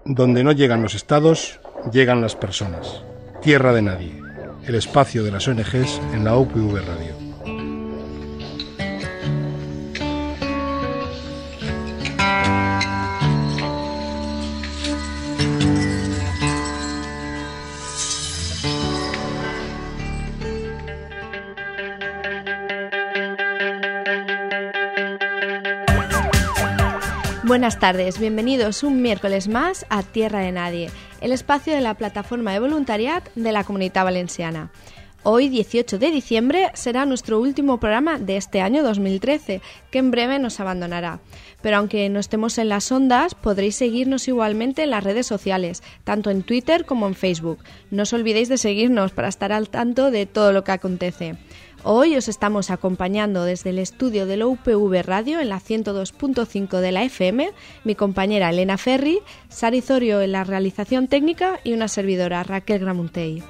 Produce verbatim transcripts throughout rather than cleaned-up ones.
Donde no llegan los estados, llegan las personas. Tierra de Nadie, el espacio de las O N Ges en la U P V Radio. Buenas tardes, bienvenidos un miércoles más a Tierra de Nadie, el espacio de la plataforma de voluntariat de la Comunitat Valenciana. Hoy, dieciocho de diciembre, será nuestro último programa de este año dos mil trece, que en breve nos abandonará. Pero aunque no estemos en las ondas, podréis seguirnos igualmente en las redes sociales, tanto en Twitter como en Facebook. No os olvidéis de seguirnos para estar al tanto de todo lo que acontece. Hoy os estamos acompañando desde el estudio de la U P V Radio en la ciento dos punto cinco de la F M, mi compañera Elena Ferri, Sari Zorio en la realización técnica y una servidora, Raquel Gramuntey.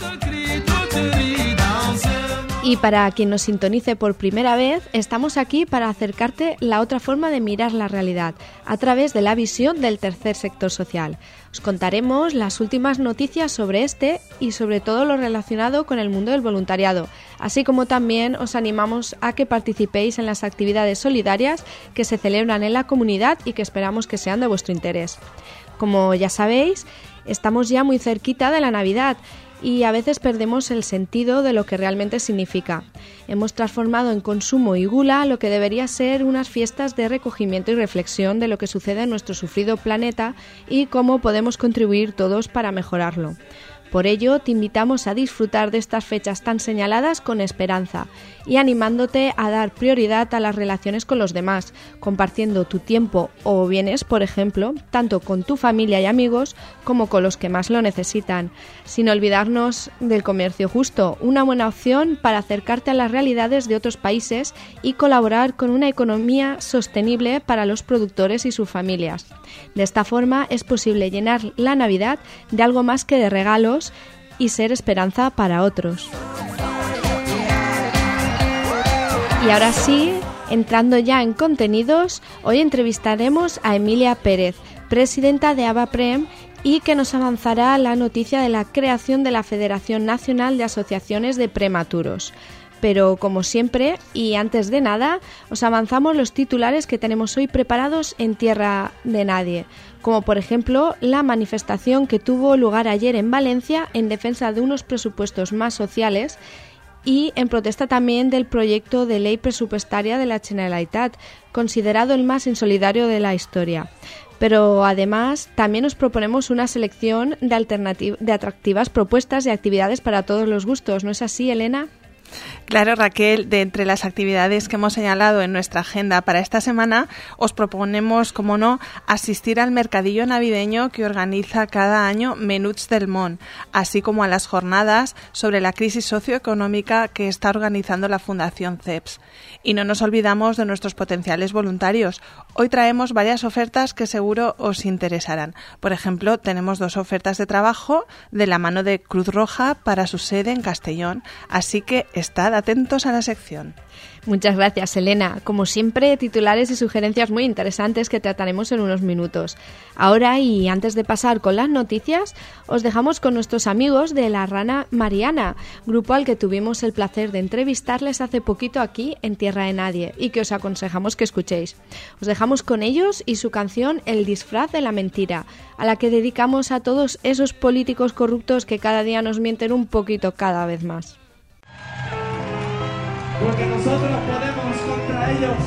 Y para quien nos sintonice por primera vez, estamos aquí para acercarte la otra forma de mirar la realidad, a través de la visión del tercer sector social. Os contaremos las últimas noticias sobre este y sobre todo lo relacionado con el mundo del voluntariado, así como también os animamos a que participéis en las actividades solidarias que se celebran en la comunidad y que esperamos que sean de vuestro interés. Como ya sabéis, estamos ya muy cerquita de la Navidad y a veces perdemos el sentido de lo que realmente significa. Hemos transformado en consumo y gula lo que debería ser unas fiestas de recogimiento y reflexión de lo que sucede en nuestro sufrido planeta y cómo podemos contribuir todos para mejorarlo. Por ello, te invitamos a disfrutar de estas fechas tan señaladas con esperanza y animándote a dar prioridad a las relaciones con los demás, compartiendo tu tiempo o bienes, por ejemplo, tanto con tu familia y amigos como con los que más lo necesitan, sin olvidarnos del comercio justo, una buena opción para acercarte a las realidades de otros países y colaborar con una economía sostenible para los productores y sus familias. De esta forma es posible llenar la Navidad de algo más que de regalos y ser esperanza para otros. Y ahora sí, entrando ya en contenidos, hoy entrevistaremos a Emilia Pérez, presidenta de ABAPREM, y que nos avanzará la noticia de la creación de la Federación Nacional de Asociaciones de Prematuros. Pero como siempre, y antes de nada, os avanzamos los titulares que tenemos hoy preparados en Tierra de Nadie, como por ejemplo la manifestación que tuvo lugar ayer en Valencia en defensa de unos presupuestos más sociales y en protesta también del proyecto de ley presupuestaria de la Generalitat, considerado el más insolidario de la historia. Pero además también os proponemos una selección de, alternativ- de atractivas propuestas y actividades para todos los gustos, ¿no es así, Elena? Claro, Raquel, de entre las actividades que hemos señalado en nuestra agenda para esta semana, os proponemos, como no, asistir al mercadillo navideño que organiza cada año Menuts del Món, así como a las jornadas sobre la crisis socioeconómica que está organizando la Fundación C E P S. Y no nos olvidamos de nuestros potenciales voluntarios. Hoy traemos varias ofertas que seguro os interesarán. Por ejemplo, tenemos dos ofertas de trabajo de la mano de Cruz Roja para su sede en Castellón, así que estad atentos a la sección. Muchas gracias, Elena. Como siempre, titulares y sugerencias muy interesantes que trataremos en unos minutos. Ahora, y antes de pasar con las noticias, os dejamos con nuestros amigos de La Rana Mariana, grupo al que tuvimos el placer de entrevistarles hace poquito aquí en Tierra de Nadie y que os aconsejamos que escuchéis. Os dejamos con ellos y su canción El disfraz de la mentira, a la que dedicamos a todos esos políticos corruptos que cada día nos mienten un poquito cada vez más. Porque nosotros podemos contra ellos.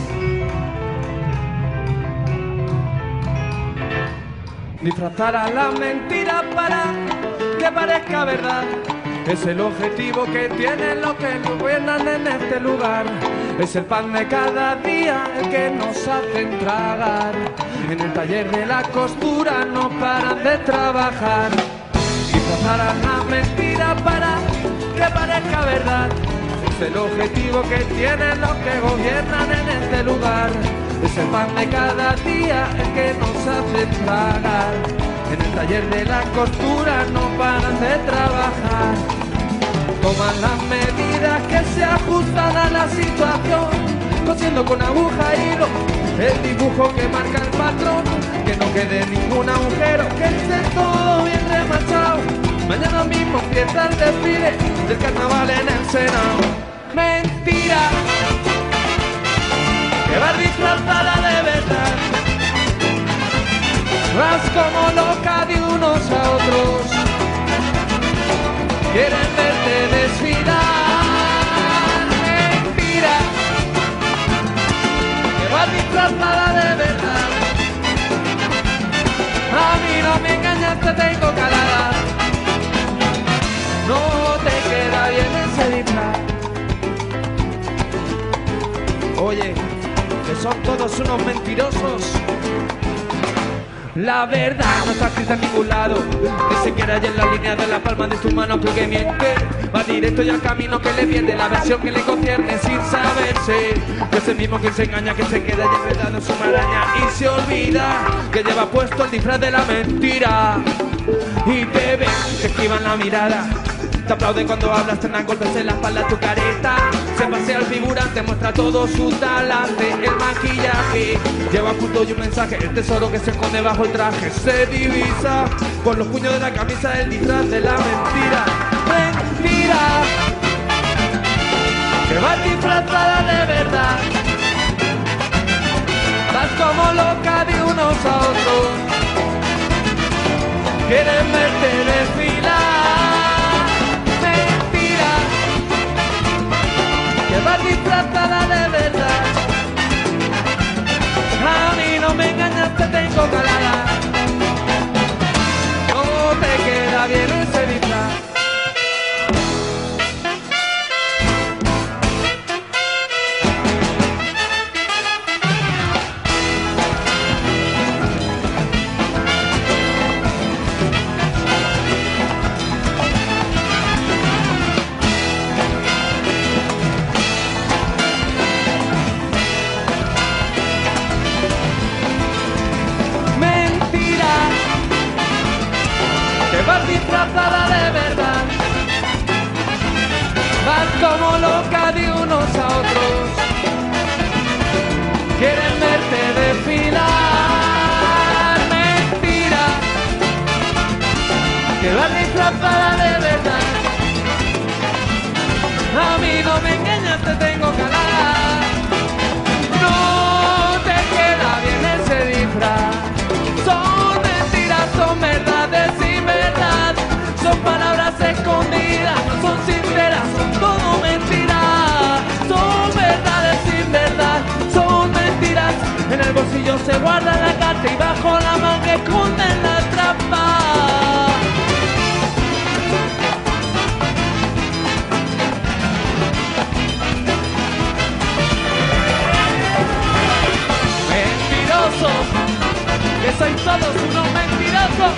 Disfrazar a la mentira para que parezca verdad. Es el objetivo que tienen los que gobiernan en este lugar. Es el pan de cada día el que nos hacen tragar. En el taller de la costura no paran de trabajar. Disfrazar a la mentira para que parezca verdad. Es el objetivo que tienen los que gobiernan en este lugar. Es el pan de cada día el que nos hace tragar. En el taller de la costura no paran de trabajar. Toman las medidas que se ajustan a la situación. cosiendo con aguja y hilo el dibujo que marca el patrón, que no quede ningún agujero, que esté todo bien remachado. Mañana mismo empieza el desfile del carnaval en el Senado. Mentira, que vas disfrazada de verdad, vas como loca de unos a otros, quieren verte desfilar. Mentira, que vas disfrazada de verdad, a mí no me engañas, te tengo calada. No te queda bien ese disfraz. Oye, que son todos unos mentirosos. La verdad no está escrita en ningún lado, ni siquiera hay en la línea de la palma de tu mano que miente. Va directo y al camino que le viene, la versión que le concierne sin saberse. Que es el mismo que se engaña, que se queda y enredado en su maraña y se olvida que lleva puesto el disfraz de la mentira. Y te ven, te esquivan la mirada, te aplauden cuando hablas, te dan golpes en la espalda tu careta. Se pasea el figurante, muestra todo su talante. El maquillaje lleva oculto y un mensaje, el tesoro que se esconde bajo el traje se divisa por los puños de la camisa del disfraz de la mentira. Mentira, que vas disfrazada de verdad, vas como loca de unos a otros, quieren verte desfilar. Que vas disfrazada de verdad, a mí no me engañas, te tengo calada. No te queda bien ese disfraz. Vas disfrazada de verdad, vas como loca de unos a otros, quieren verte desfilar. Mentira, que vas disfrazada de verdad, a mí no me engañas, te tengo calada. No te queda bien ese disfraz, son mentiras, son verdades sin verdad, son palabras escondidas, no son sinceras, son todo mentiras, son verdades sin verdad, son mentiras. En el bolsillo se guarda la carta y bajo la manga esconden la trampa. Mentirosos, que sois todos unos mentirosos.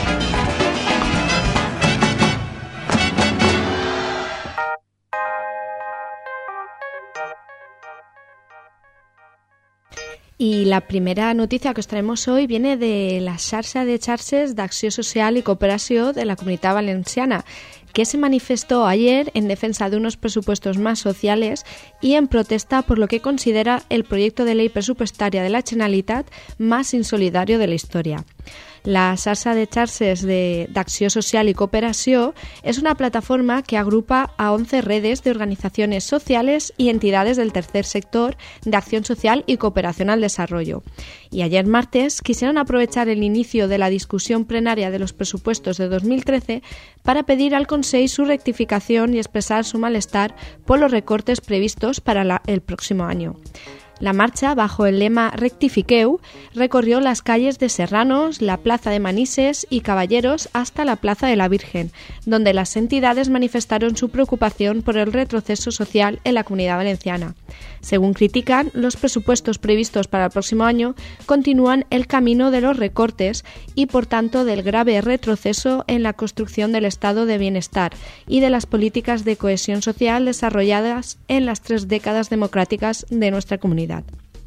Y la primera noticia que os traemos hoy viene de la xarxa de xarxes d'Acció Social i Cooperació de la Comunitat Valenciana, que se manifestó ayer en defensa de unos presupuestos más sociales y en protesta por lo que considera el proyecto de ley presupuestaria de la Generalitat más insolidario de la historia. La xarxa de xarxes d'Acció Social y Cooperació es una plataforma que agrupa a once redes de organizaciones sociales y entidades del tercer sector de acción social y cooperación al desarrollo. Y ayer martes quisieron aprovechar el inicio de la discusión plenaria de los presupuestos de dos mil trece para pedir al Consell su rectificación y expresar su malestar por los recortes previstos para la, el próximo año. La marcha, bajo el lema Rectifiqueu, recorrió las calles de Serranos, la Plaza de Manises y Caballeros hasta la Plaza de la Virgen, donde las entidades manifestaron su preocupación por el retroceso social en la Comunidad Valenciana. Según critican, los presupuestos previstos para el próximo año continúan el camino de los recortes y, por tanto, del grave retroceso en la construcción del estado de bienestar y de las políticas de cohesión social desarrolladas en las tres décadas democráticas de nuestra comunidad.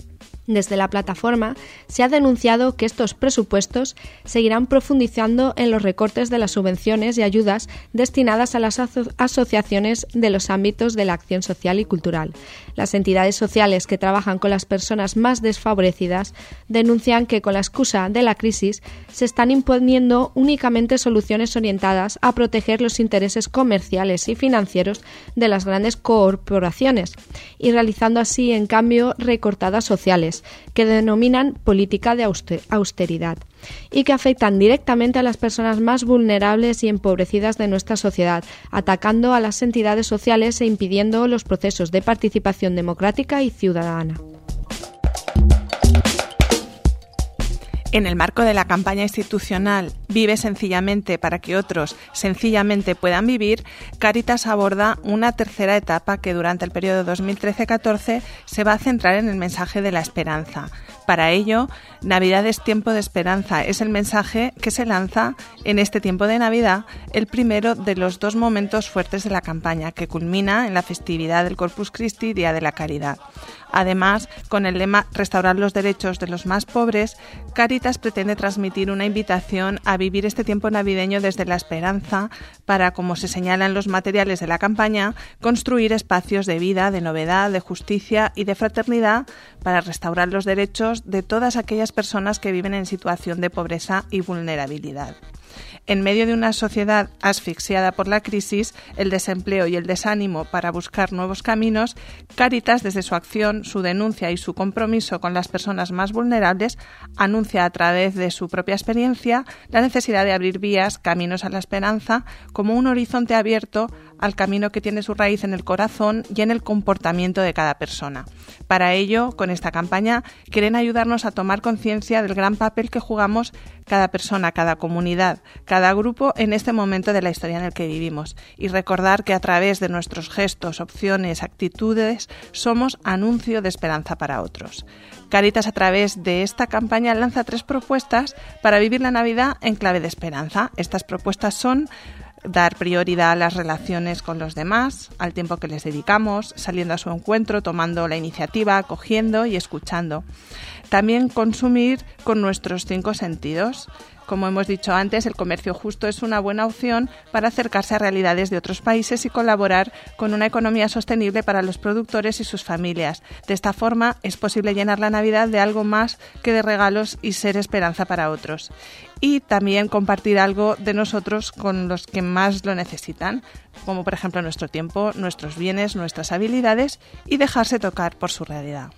Desde la plataforma se ha denunciado que estos presupuestos seguirán profundizando en los recortes de las subvenciones y ayudas destinadas a las aso- asociaciones de los ámbitos de la acción social y cultural. Las entidades sociales que trabajan con las personas más desfavorecidas denuncian que con la excusa de la crisis se están imponiendo únicamente soluciones orientadas a proteger los intereses comerciales y financieros de las grandes corporaciones y realizando así, en cambio, recortadas sociales que denominan política de austeridad y que afectan directamente a las personas más vulnerables y empobrecidas de nuestra sociedad, atacando a las entidades sociales e impidiendo los procesos de participación democrática y ciudadana. En el marco de la campaña institucional Vive sencillamente para que otros sencillamente puedan vivir, Cáritas aborda una tercera etapa que durante el periodo dos mil trece catorce se va a centrar en el mensaje de la esperanza. Para ello, Navidad es tiempo de esperanza es el mensaje que se lanza en este tiempo de Navidad, el primero de los dos momentos fuertes de la campaña, que culmina en la festividad del Corpus Christi, Día de la Caridad. Además, con el lema Restaurar los derechos de los más pobres, Cáritas pretende transmitir una invitación a vivir este tiempo navideño desde la esperanza para, como se señala en los materiales de la campaña, construir espacios de vida, de novedad, de justicia y de fraternidad para restaurar los derechos de todas aquellas personas que viven en situación de pobreza y vulnerabilidad. En medio de una sociedad asfixiada por la crisis, el desempleo y el desánimo para buscar nuevos caminos, Cáritas, desde su acción, su denuncia y su compromiso con las personas más vulnerables, anuncia a través de su propia experiencia la necesidad de abrir vías, caminos a la esperanza, como un horizonte abierto al camino que tiene su raíz en el corazón y en el comportamiento de cada persona. Para ello, con esta campaña, quieren ayudarnos a tomar conciencia del gran papel que jugamos cada persona, cada comunidad, cada grupo en este momento de la historia en el que vivimos y recordar que a través de nuestros gestos, opciones, actitudes, somos anuncio de esperanza para otros. Cáritas, a través de esta campaña, lanza tres propuestas para vivir la Navidad en clave de esperanza. Estas propuestas son dar prioridad a las relaciones con los demás, al tiempo que les dedicamos, saliendo a su encuentro, tomando la iniciativa, acogiendo y escuchando. También consumir con nuestros cinco sentidos. Como hemos dicho antes, el comercio justo es una buena opción para acercarse a realidades de otros países y colaborar con una economía sostenible para los productores y sus familias. De esta forma es posible llenar la Navidad de algo más que de regalos y ser esperanza para otros. Y también compartir algo de nosotros con los que más lo necesitan, como por ejemplo nuestro tiempo, nuestros bienes, nuestras habilidades, y dejarse tocar por su realidad.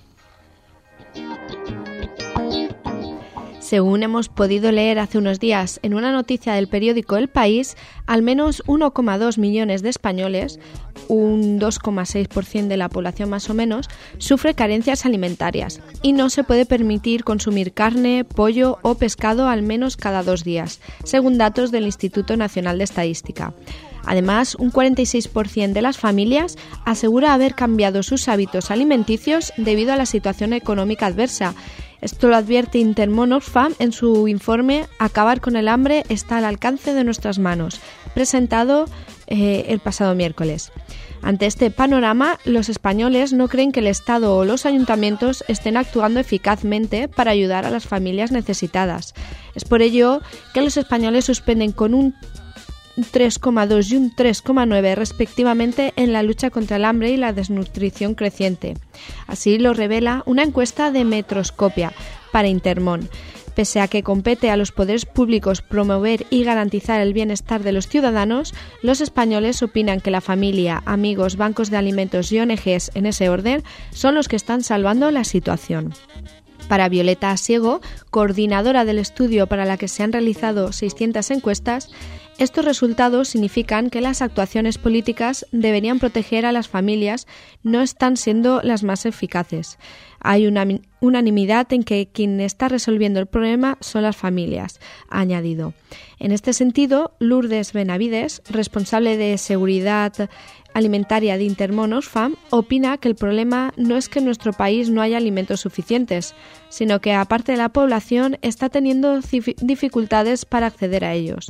Según hemos podido leer hace unos días en una noticia del periódico El País, al menos uno coma dos millones de españoles, un dos coma seis por ciento de la población más o menos, sufre carencias alimentarias y no se puede permitir consumir carne, pollo o pescado al menos cada dos días, según datos del Instituto Nacional de Estadística. Además, un cuarenta y seis por ciento de las familias asegura haber cambiado sus hábitos alimenticios debido a la situación económica adversa. Esto lo advierte Intermón Oxfam en su informe Acabar con el hambre está al alcance de nuestras manos, presentado eh, el pasado miércoles. Ante este panorama, los españoles no creen que el Estado o los ayuntamientos estén actuando eficazmente para ayudar a las familias necesitadas. Es por ello que los españoles suspenden con un tres coma dos y un tres coma nueve respectivamente en la lucha contra el hambre y la desnutrición creciente. Así lo revela una encuesta de Metroscopia para Intermón. Pese a que compete a los poderes públicos promover y garantizar el bienestar de los ciudadanos, los españoles opinan que la familia, amigos, bancos de alimentos y O N Ges en ese orden son los que están salvando la situación. Para Violeta Asiego, coordinadora del estudio para la que se han realizado seiscientas encuestas, estos resultados significan que las actuaciones políticas deberían proteger a las familias, no están siendo las más eficaces. Hay una unanimidad en que quien está resolviendo el problema son las familias, ha añadido. En este sentido, Lourdes Benavides, responsable de seguridad alimentaria de Intermón Oxfam, opina que el problema no es que en nuestro país no haya alimentos suficientes, sino que aparte de la población está teniendo dificultades para acceder a ellos.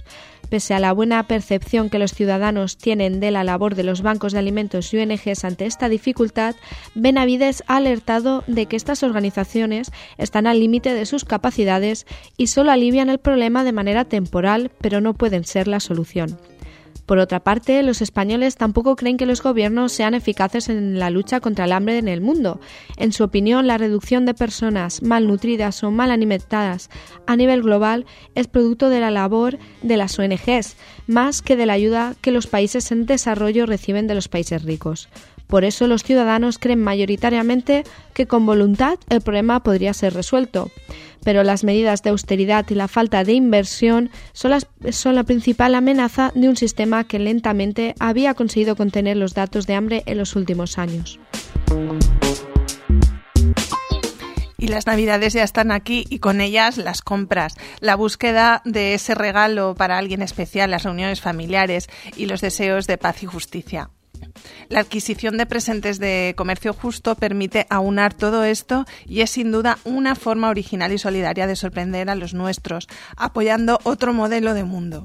Pese a la buena percepción que los ciudadanos tienen de la labor de los bancos de alimentos y O N Ges ante esta dificultad, Benavides ha alertado de que estas organizaciones están al límite de sus capacidades y solo alivian el problema de manera temporal, pero no pueden ser la solución. Por otra parte, los españoles tampoco creen que los gobiernos sean eficaces en la lucha contra el hambre en el mundo. En su opinión, la reducción de personas malnutridas o mal alimentadas a nivel global es producto de la labor de las O N Ges, más que de la ayuda que los países en desarrollo reciben de los países ricos. Por eso los ciudadanos creen mayoritariamente que con voluntad el problema podría ser resuelto. Pero las medidas de austeridad y la falta de inversión son, las, son la principal amenaza de un sistema que lentamente había conseguido contener los datos de hambre en los últimos años. Y las Navidades ya están aquí y con ellas las compras, la búsqueda de ese regalo para alguien especial, las reuniones familiares y los deseos de paz y justicia. La adquisición de presentes de comercio justo permite aunar todo esto y es sin duda una forma original y solidaria de sorprender a los nuestros, apoyando otro modelo de mundo.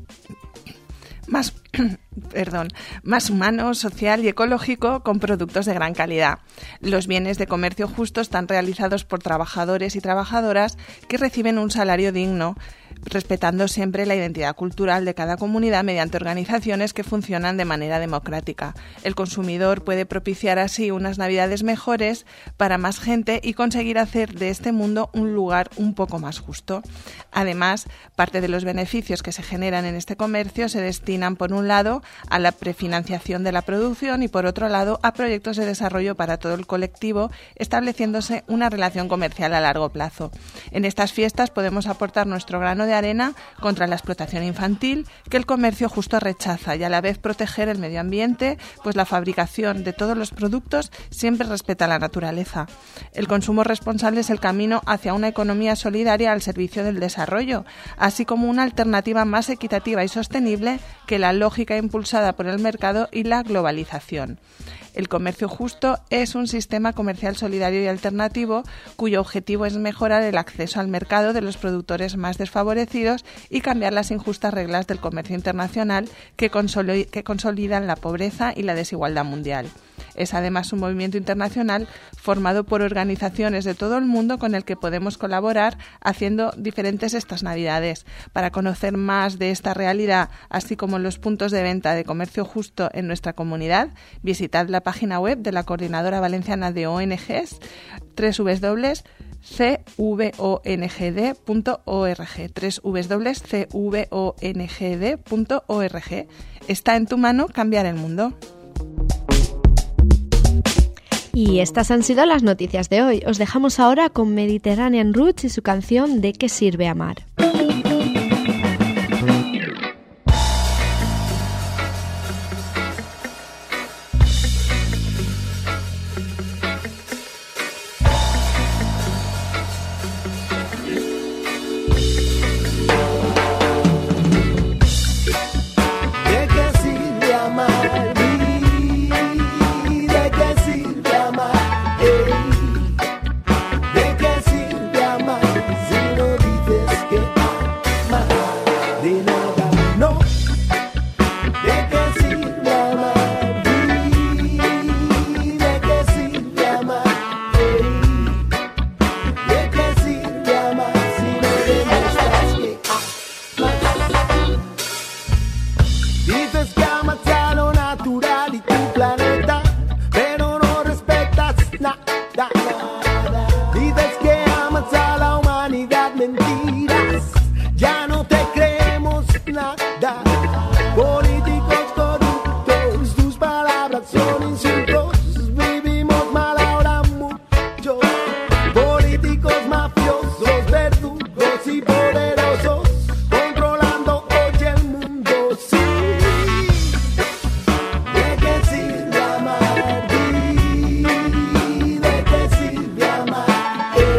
Más, perdón, más humano, social y ecológico con productos de gran calidad. Los bienes de comercio justo están realizados por trabajadores y trabajadoras que reciben un salario digno, respetando siempre la identidad cultural de cada comunidad mediante organizaciones que funcionan de manera democrática. El consumidor puede propiciar así unas Navidades mejores para más gente y conseguir hacer de este mundo un lugar un poco más justo. Además, parte de los beneficios que se generan en este comercio se destinan, por un lado, a la prefinanciación de la producción y, por otro lado, a proyectos de desarrollo para todo el colectivo, estableciéndose una relación comercial a largo plazo. En estas fiestas podemos aportar nuestro grano de arena contra la explotación infantil que el comercio justo rechaza y a la vez proteger el medio ambiente, pues la fabricación de todos los productos siempre respeta la naturaleza. El consumo responsable es el camino hacia una economía solidaria al servicio del desarrollo, así como una alternativa más equitativa y sostenible que la lógica impulsada por el mercado y la globalización. El comercio justo es un sistema comercial solidario y alternativo cuyo objetivo es mejorar el acceso al mercado de los productores más desfavorecidos y cambiar las injustas reglas del comercio internacional que, consoli- que consolidan la pobreza y la desigualdad mundial. Es además un movimiento internacional formado por organizaciones de todo el mundo con el que podemos colaborar haciendo diferentes estas Navidades. Para conocer más de esta realidad, así como los puntos de venta de comercio justo en nuestra comunidad, visitad la página web de la Coordinadora Valenciana de O N Ges, doble u doble u doble u punto c v o n g d punto org, doble u doble u doble u punto c v o n g d punto org. Está en tu mano cambiar el mundo. Y estas han sido las noticias de hoy. Os dejamos ahora con Mediterranean Roots y su canción ¿De qué sirve amar? ¿De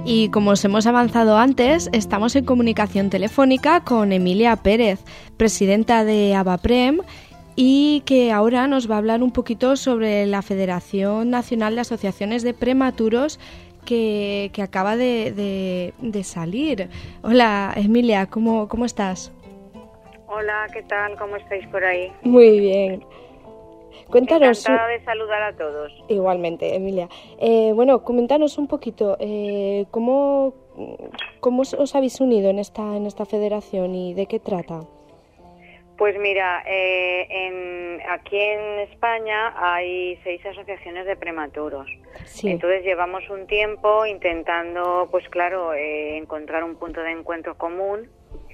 Y como os hemos avanzado antes, estamos en comunicación telefónica con Emilia Pérez, presidenta de ABAPREM, y que ahora nos va a hablar un poquito sobre la Federación Nacional de Asociaciones de Prematuros que, que acaba de, de, de salir. Hola, Emilia, ¿cómo, cómo estás? Hola, ¿qué tal? ¿Cómo estáis por ahí? Muy bien. Cuéntanos. Encantada de saludar a todos. Igualmente, Emilia. Eh, bueno, coméntanos un poquito eh, cómo, cómo os habéis unido en esta, en esta federación y de qué trata. Pues mira, eh, en, aquí en España hay seis asociaciones de prematuros. Sí. Entonces llevamos un tiempo intentando, pues claro, eh, encontrar un punto de encuentro común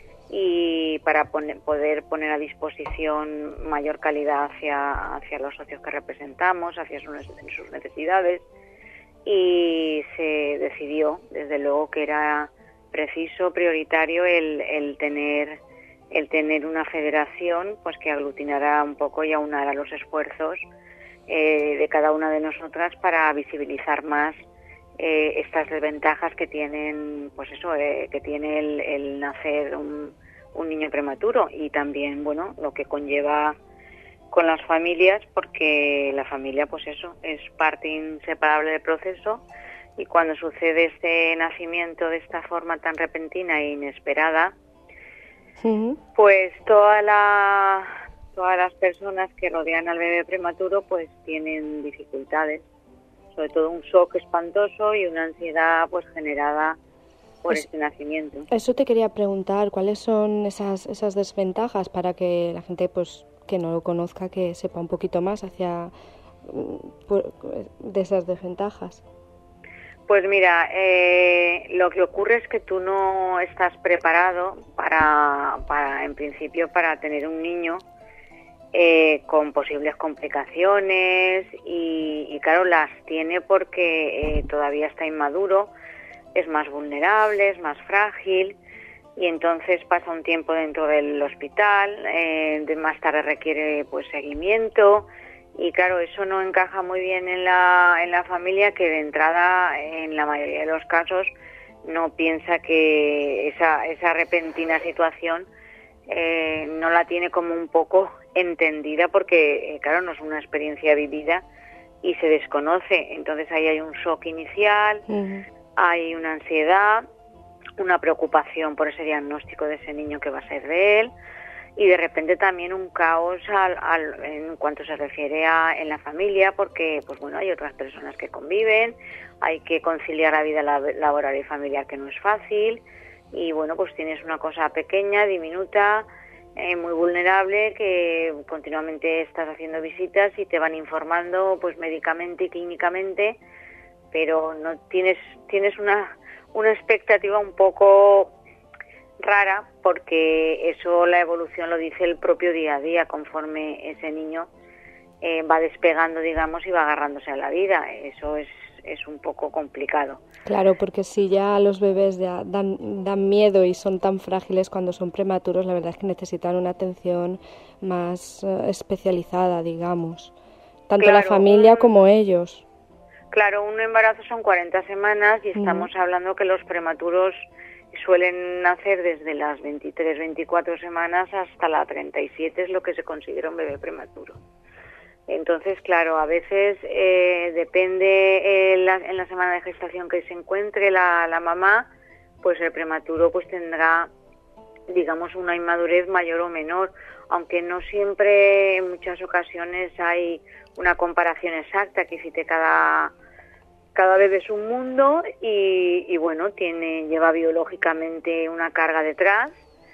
y para poner, poder poner a disposición mayor calidad hacia, hacia los socios que representamos, hacia sus, sus necesidades, y se decidió, desde luego, que era preciso, prioritario el, el tener el tener una federación pues que aglutinara un poco y aunara los esfuerzos eh, de cada una de nosotras para visibilizar más eh, estas desventajas que tienen, pues eso, eh, que tiene el, el nacer un, un niño prematuro, y también, bueno, lo que conlleva con las familias, porque la familia, pues eso, es parte inseparable del proceso, y cuando sucede este nacimiento de esta forma tan repentina e inesperada, sí, pues toda la, todas las personas que rodean al bebé prematuro pues tienen dificultades, sobre todo un shock espantoso y una ansiedad pues generada por es, este nacimiento. Eso te quería preguntar, ¿cuáles son esas esas desventajas para que la gente pues que no lo conozca, que sepa un poquito más hacia por, de esas desventajas? Pues mira, eh, lo que ocurre es que tú no estás preparado para, para en principio, para tener un niño eh, con posibles complicaciones y, y claro, las tiene porque eh, todavía está inmaduro, es más vulnerable, es más frágil, y entonces pasa un tiempo dentro del hospital, eh, de más tarde requiere pues seguimiento. Y claro, eso no encaja muy bien en la en la familia, que de entrada, en la mayoría de los casos, no piensa que esa esa repentina situación eh, no la tiene como un poco entendida, porque, eh, claro, no es una experiencia vivida y se desconoce. Entonces ahí hay un shock inicial, uh-huh. hay una ansiedad, una preocupación por ese diagnóstico de ese niño que va a ser de él, y de repente también un caos al, al, en cuanto se refiere a en la familia, porque pues bueno, hay otras personas que conviven, hay que conciliar la vida laboral y familiar, que no es fácil, y bueno, pues tienes una cosa pequeña, diminuta, eh, muy vulnerable, que continuamente estás haciendo visitas y te van informando pues médicamente y clínicamente, pero no tienes tienes una una expectativa un poco rara, porque eso, la evolución lo dice el propio día a día, conforme ese niño eh, va despegando, digamos, y va agarrándose a la vida. Eso es, es un poco complicado. Claro, porque si ya los bebés ya dan, dan miedo y son tan frágiles cuando son prematuros, la verdad es que necesitan una atención más uh, especializada, digamos, tanto claro, la familia un, como ellos. Claro, un embarazo son cuarenta semanas y estamos uh-huh. hablando que los prematuros suelen nacer desde las veintitrés, veinticuatro semanas hasta la treinta y siete, es lo que se considera un bebé prematuro. Entonces, claro, a veces eh, depende eh, la, en la semana de gestación que se encuentre la, la mamá, pues el prematuro pues tendrá, digamos, una inmadurez mayor o menor, aunque no siempre, en muchas ocasiones hay una comparación exacta, que existe cada... Cada bebé es un mundo y, y bueno, tiene lleva biológicamente una carga detrás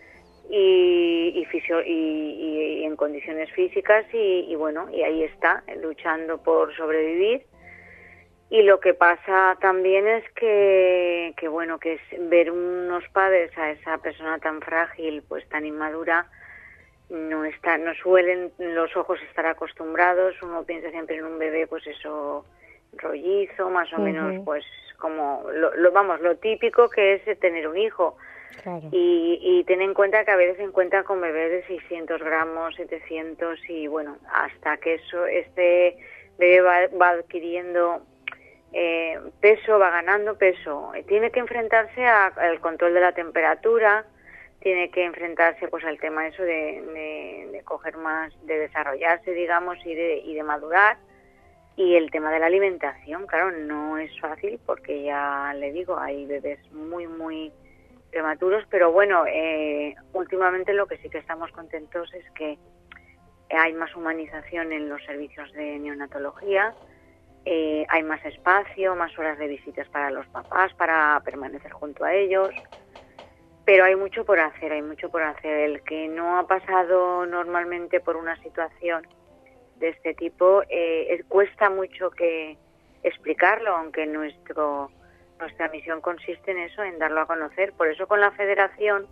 y, y, fisio, y, y, y en condiciones físicas y, y bueno, y ahí está, luchando por sobrevivir. Y lo que pasa también es que, que bueno, que es ver unos padres a esa persona tan frágil, pues tan inmadura, no está, no suelen los ojos estar acostumbrados. Uno piensa siempre en un bebé, pues eso, rollizo, más o uh-huh. menos, pues como lo, lo vamos lo típico que es tener un hijo. Claro. Y, y ten en cuenta que a veces se encuentran con bebés de seiscientos gramos, setecientos, y bueno, hasta que eso este bebé va, va adquiriendo eh, peso, va ganando peso. Tiene que enfrentarse a, al control de la temperatura, tiene que enfrentarse pues al tema eso de, de, de coger más, de desarrollarse, digamos, y de, y de madurar. Y el tema de la alimentación, claro, no es fácil porque ya le digo, hay bebés muy, muy prematuros, pero bueno, eh, últimamente lo que sí que estamos contentos es que hay más humanización en los servicios de neonatología, eh, hay más espacio, más horas de visitas para los papás, para permanecer junto a ellos, pero hay mucho por hacer, hay mucho por hacer. El que no ha pasado normalmente por una situación de este tipo, eh, cuesta mucho que explicarlo, aunque nuestro nuestra misión consiste en eso, en darlo a conocer. Por eso con la Federación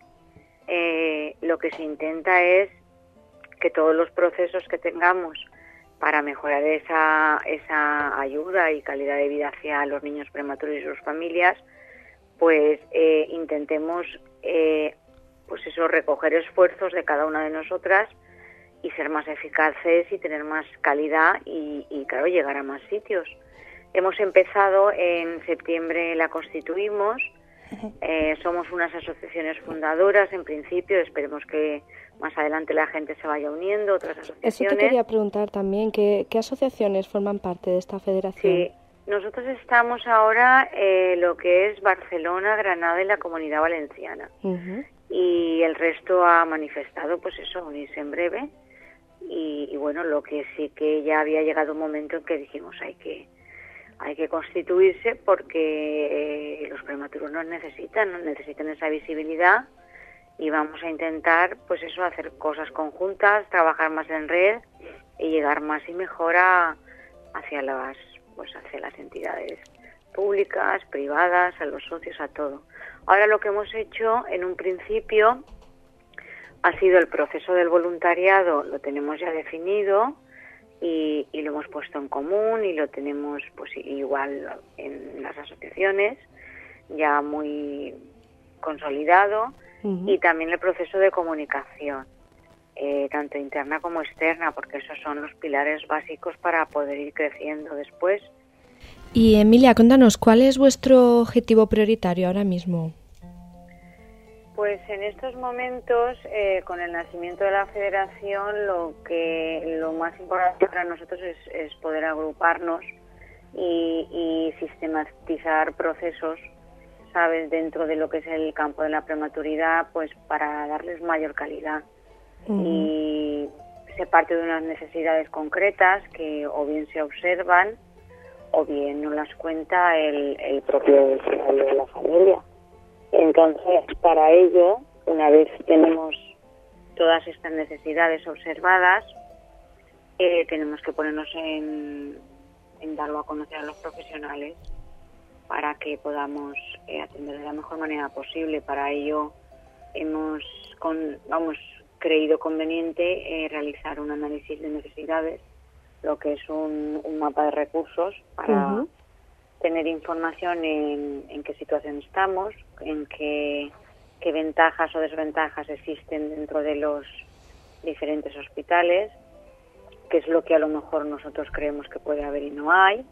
eh, lo que se intenta es que todos los procesos que tengamos para mejorar esa, esa ayuda y calidad de vida hacia los niños prematuros y sus familias, pues eh, intentemos eh, pues eso, recoger esfuerzos de cada una de nosotras y ser más eficaces y tener más calidad y, y claro, llegar a más sitios. Hemos empezado en septiembre, la constituimos, eh, somos unas asociaciones fundadoras en principio, esperemos que más adelante la gente se vaya uniendo, otras asociaciones. Eso te quería preguntar también, ¿qué, qué asociaciones forman parte de esta federación? Sí, nosotros estamos ahora eh, lo que es Barcelona, Granada y la Comunidad Valenciana. Uh-huh. Y el resto ha manifestado, pues eso, unirse en breve. Y, y bueno, lo que sí que ya había llegado un momento en que dijimos hay que hay que constituirse porque eh, los prematuros nos necesitan, nos necesitan esa visibilidad y vamos a intentar pues eso, hacer cosas conjuntas, trabajar más en red y llegar más y mejor a, hacia las pues hacia las entidades públicas, privadas, a los socios, a todo. Ahora lo que hemos hecho en un principio ha sido el proceso del voluntariado, lo tenemos ya definido y, y lo hemos puesto en común y lo tenemos pues igual en las asociaciones ya muy consolidado. Uh-huh. Y también el proceso de comunicación, eh, tanto interna como externa, porque esos son los pilares básicos para poder ir creciendo después. Y Emilia, cuéntanos, ¿cuál es vuestro objetivo prioritario ahora mismo? Pues en estos momentos, eh, con el nacimiento de la Federación, lo que lo más importante para nosotros es, es poder agruparnos y, y sistematizar procesos, ¿sabes?, dentro de lo que es el campo de la prematuridad, pues para darles mayor calidad. Uh-huh. Y se parte de unas necesidades concretas que o bien se observan o bien nos las cuenta el, el propio escenario de la familia. Entonces, para ello, una vez tenemos todas estas necesidades observadas, eh, tenemos que ponernos en, en darlo a conocer a los profesionales para que podamos eh, atender de la mejor manera posible. Para ello hemos con, vamos, creído conveniente eh, realizar un análisis de necesidades, lo que es un, un mapa de recursos para uh-huh. tener información en, en qué situación estamos, en qué, qué ventajas o desventajas existen dentro de los diferentes hospitales, qué es lo que a lo mejor nosotros creemos que puede haber y no hay,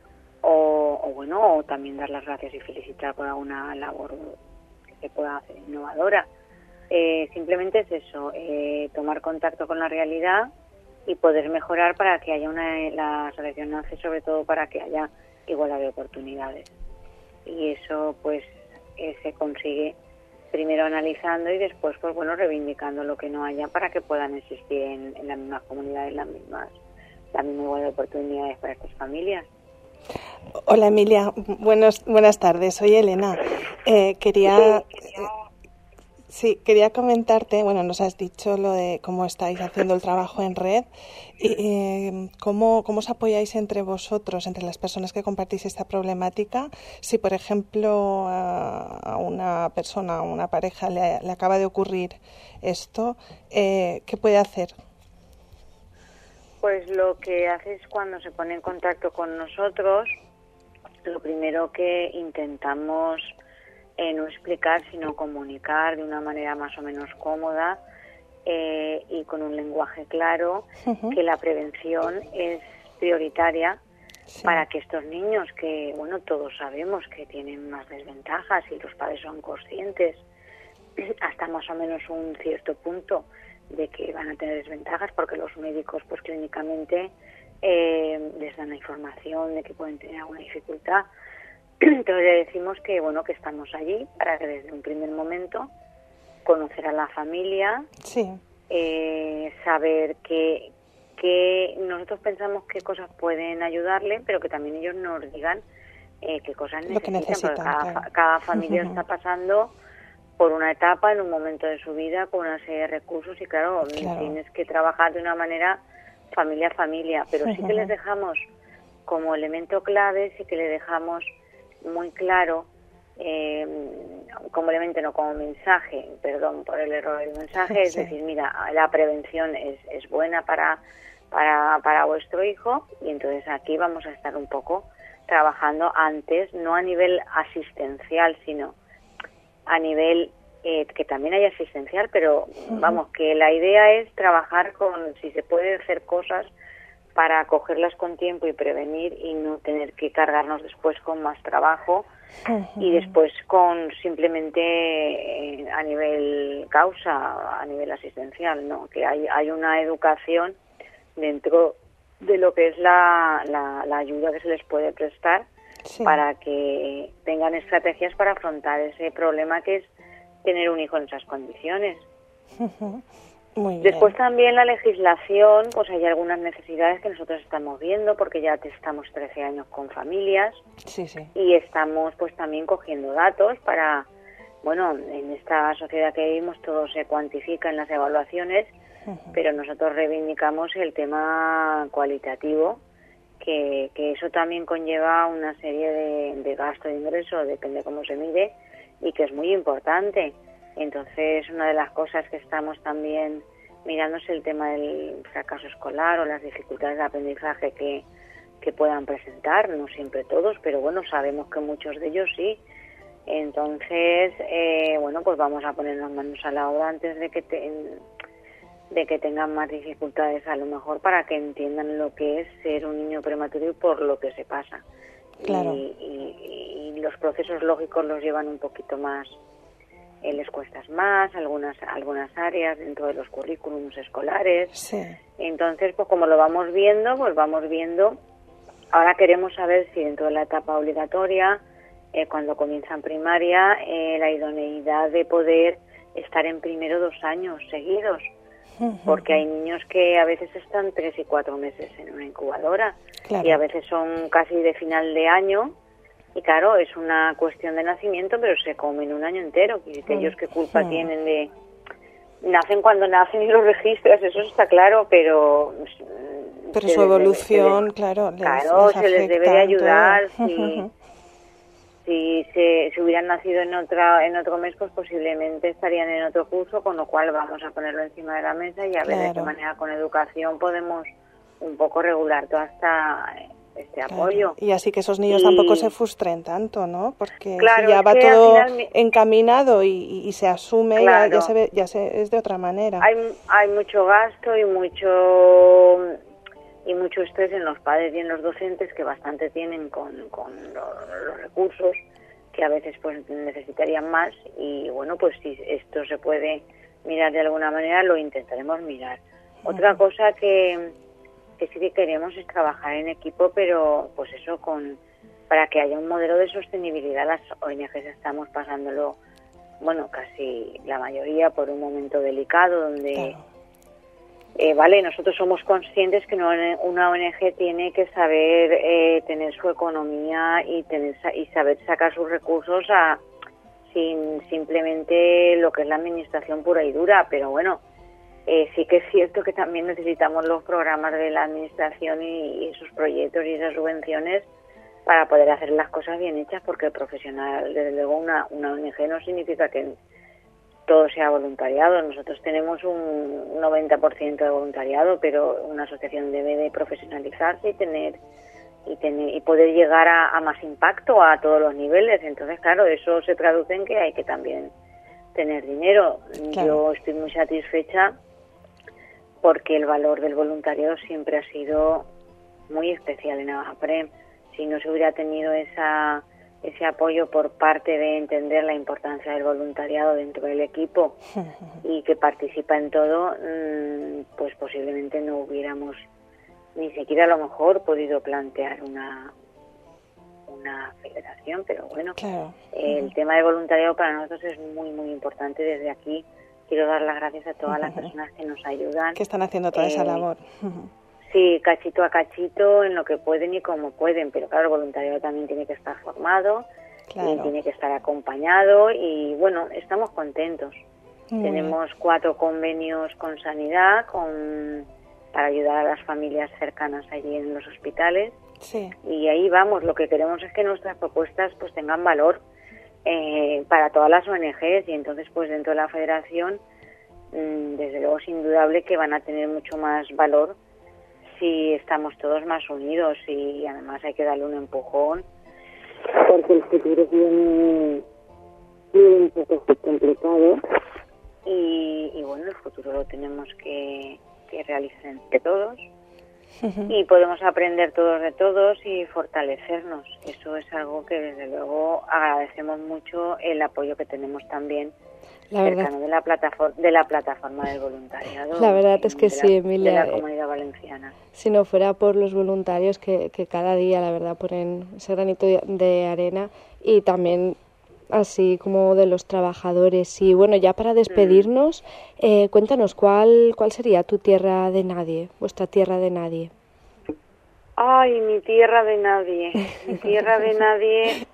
o, o bueno, o también dar las gracias y felicitar por alguna labor que se pueda hacer innovadora. Eh, simplemente es eso, eh, tomar contacto con la realidad y poder mejorar para que haya una, la asociación nace sobre todo para que haya igualdad de oportunidades. Y eso pues eh, se consigue primero analizando y después pues bueno reivindicando lo que no haya para que puedan existir en, en las mismas comunidades las mismas, la misma igualdad de oportunidades para estas familias. Hola Emilia, buenos, buenas tardes, soy Elena. Eh, quería... Sí, quería... Sí, quería comentarte, bueno, nos has dicho lo de cómo estáis haciendo el trabajo en red y eh, cómo, cómo os apoyáis entre vosotros, entre las personas que compartís esta problemática. Si, por ejemplo, a, a una persona, a una pareja le, le acaba de ocurrir esto, eh, ¿qué puede hacer? Pues lo que hace es cuando se pone en contacto con nosotros, lo primero que intentamos Eh, no explicar, sino comunicar de una manera más o menos cómoda eh, y con un lenguaje claro, uh-huh. que la prevención es prioritaria sí. para que estos niños que, bueno, todos sabemos que tienen más desventajas y los padres son conscientes hasta más o menos un cierto punto de que van a tener desventajas porque los médicos pues clínicamente eh, les dan la información de que pueden tener alguna dificultad. Entonces le decimos que bueno que estamos allí para que desde un primer momento conocer a la familia, sí. eh, saber que, que nosotros pensamos qué cosas pueden ayudarle, pero que también ellos nos digan eh, qué cosas necesitan. Lo que necesitan, cada, claro. cada familia está pasando por una etapa en un momento de su vida con una serie de recursos y claro, claro. tienes que trabajar de una manera familia a familia, pero sí que les dejamos como elemento clave, sí que le dejamos muy claro, eh, como elemento, no como mensaje, perdón por el error del mensaje, es sí. decir, mira, la prevención es, es buena para, para, para vuestro hijo y entonces aquí vamos a estar un poco trabajando antes, no a nivel asistencial, sino a nivel eh, que también hay asistencial, pero uh-huh. vamos, que la idea es trabajar con, si se puede hacer cosas para cogerlas con tiempo y prevenir y no tener que cargarnos después con más trabajo uh-huh. y después con simplemente eh, a nivel causa, a nivel asistencial, ¿no? Que hay, hay una educación dentro de lo que es la, la, la ayuda que se les puede prestar sí. para que tengan estrategias para afrontar ese problema que es tener un hijo en esas condiciones. Uh-huh. Muy bien. Después también la legislación, pues hay algunas necesidades que nosotros estamos viendo porque ya estamos trece años con familias sí, sí. y estamos pues también cogiendo datos para, bueno, en esta sociedad que vivimos todo se cuantifica en las evaluaciones, uh-huh. pero nosotros reivindicamos el tema cualitativo, que, que eso también conlleva una serie de, de gasto de ingreso, depende cómo se mide, y que es muy importante. Entonces, una de las cosas que estamos también mirando es el tema del fracaso escolar o las dificultades de aprendizaje que, que puedan presentar, no siempre todos, pero bueno, sabemos que muchos de ellos sí. Entonces, eh, bueno, pues vamos a ponernos manos a la obra antes de que te, de que tengan más dificultades a lo mejor para que entiendan lo que es ser un niño prematuro y por lo que se pasa. Claro. Y, y, y los procesos lógicos los llevan un poquito más, eh, les cuesta más, algunas algunas áreas dentro de los currículums escolares. Sí. Entonces, pues como lo vamos viendo, pues vamos viendo. Ahora queremos saber si dentro de la etapa obligatoria, eh, cuando comienzan primaria, eh, la idoneidad de poder estar en primero dos años seguidos. Porque hay niños que a veces están tres y cuatro meses en una incubadora claro. y a veces son casi de final de año y claro, es una cuestión de nacimiento, pero se comen un año entero. Y ellos qué culpa sí. tienen de... Nacen cuando nacen y los registras, eso está claro, pero... Pero su evolución, les, claro, les, claro, les se les debe de ayudar si... Si se si hubieran nacido en otra en otro mes, pues posiblemente estarían en otro curso, con lo cual vamos a ponerlo encima de la mesa y a ver claro. de qué manera con educación podemos un poco regular todo esta, este claro. apoyo. Y así que esos niños y... tampoco se frustren tanto, ¿no? Porque claro, si ya va es todo final... encaminado y, y se asume, claro. ya, ya, se ve, ya se es de otra manera. Hay, hay mucho gasto y mucho... y mucho estrés en los padres y en los docentes que bastante tienen con, con los, los recursos que a veces pues necesitarían más y bueno, pues si esto se puede mirar de alguna manera lo intentaremos mirar. Uh-huh. Otra cosa que, que sí que queremos es trabajar en equipo, pero pues eso con para que haya un modelo de sostenibilidad. Las O N Ges estamos pasándolo, bueno, casi la mayoría por un momento delicado donde claro. Eh, vale, nosotros somos conscientes que una O N Ge tiene que saber eh, tener su economía y tener y saber sacar sus recursos a, sin simplemente lo que es la administración pura y dura, pero bueno, eh, sí que es cierto que también necesitamos los programas de la administración y, y esos proyectos y esas subvenciones para poder hacer las cosas bien hechas, porque el profesional, desde luego una, una O N Ge no significa que todo sea voluntariado. Nosotros tenemos un noventa por ciento de voluntariado, pero una asociación debe de profesionalizarse y tener y tener y poder llegar a, a más impacto a todos los niveles. Entonces, claro, eso se traduce en que hay que también tener dinero. Claro. Yo estoy muy satisfecha porque el valor del voluntariado siempre ha sido muy especial en ABAPREM. Si no se hubiera tenido esa ese apoyo por parte de entender la importancia del voluntariado dentro del equipo y que participa en todo, pues posiblemente no hubiéramos ni siquiera a lo mejor podido plantear una una federación, pero bueno, claro. El uh-huh. tema del voluntariado para nosotros es muy, muy importante. Desde aquí quiero dar las gracias a todas uh-huh. las personas que nos ayudan. Que están haciendo toda eh, esa labor. Uh-huh. Sí, cachito a cachito, en lo que pueden y como pueden, pero claro, el voluntariado también tiene que estar formado, claro. y tiene que estar acompañado y bueno, estamos contentos. Muy Tenemos bien. cuatro convenios con Sanidad con para ayudar a las familias cercanas allí en los hospitales. Sí. Y ahí vamos, lo que queremos es que nuestras propuestas pues tengan valor eh, para todas las O N Ges y entonces pues dentro de la federación mmm, desde luego es indudable que van a tener mucho más valor si estamos todos más unidos y además hay que darle un empujón porque el futuro viene, viene un poco complicado y, y bueno, el futuro lo tenemos que, que realizar entre todos. Uh-huh. Y podemos aprender todos de todos y fortalecernos. Eso es algo que desde luego agradecemos mucho el apoyo que tenemos también la cercano verdad. de la plataforma de la plataforma del voluntariado. La verdad es que sí, la, Emilia. De la Comunidad Valenciana. Si no fuera por los voluntarios que, que cada día, la verdad, ponen ese granito de arena y también así como de los trabajadores. Y bueno, ya para despedirnos, eh, cuéntanos, ¿cuál cuál sería tu tierra de nadie, vuestra tierra de nadie? Ay, mi tierra de nadie, mi tierra de nadie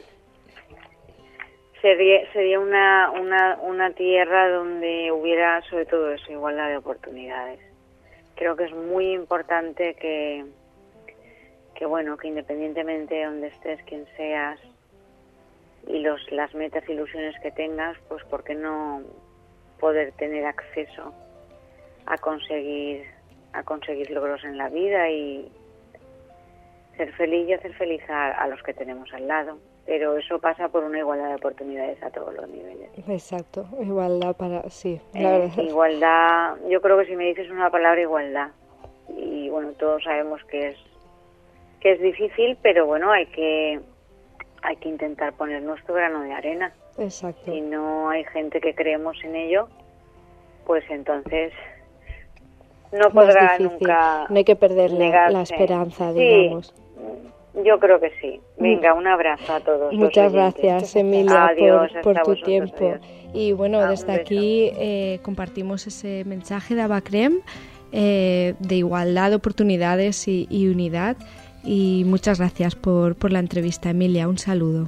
sería sería una, una, una tierra donde hubiera sobre todo eso, igualdad de oportunidades. Creo que es muy importante que, que bueno, que independientemente de donde estés, quien seas, y los las metas e ilusiones que tengas, pues ¿por qué no poder tener acceso a conseguir a conseguir logros en la vida y ser feliz y hacer feliz a, a los que tenemos al lado? Pero eso pasa por una igualdad de oportunidades a todos los niveles. Exacto, igualdad para sí. La eh, igualdad, yo creo que si me dices una palabra, igualdad. Y bueno, todos sabemos que es que es difícil, pero bueno, hay que hay que intentar poner nuestro grano de arena. Exacto. Si no hay gente que creemos en ello, pues entonces no podrá nunca. No hay que perder la, la esperanza, digamos. Sí, yo creo que sí. Venga, un abrazo a todos. Muchas gracias, Emilia, adiós, por, por tu vosotros, tiempo. Adiós. Y bueno, ah, desde aquí eh, compartimos ese mensaje de ABAPREM eh, de igualdad de oportunidades y, y unidad. Y muchas gracias por, por la entrevista, Emilia. Un saludo.